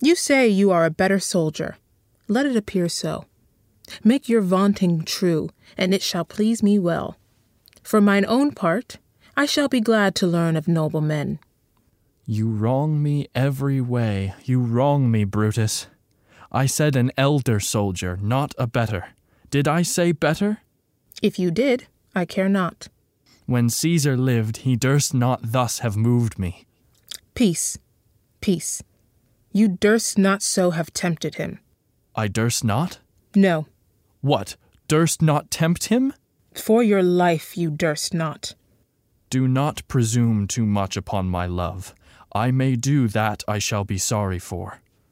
You say you are a better soldier. Let it appear so. Make your vaunting true, and it shall please me well. For mine own part, I shall be glad to learn of noble men. You wrong me every way. You wrong me, Brutus. I said an elder soldier, not a better. Did I say better? If you did, I care not. When Caesar lived, he durst not thus have moved me. Peace, peace. You durst not so have tempted him. I durst not? No. What, durst not tempt him? For your life you durst not. Do not presume too much upon my love. I may do that I shall be sorry for.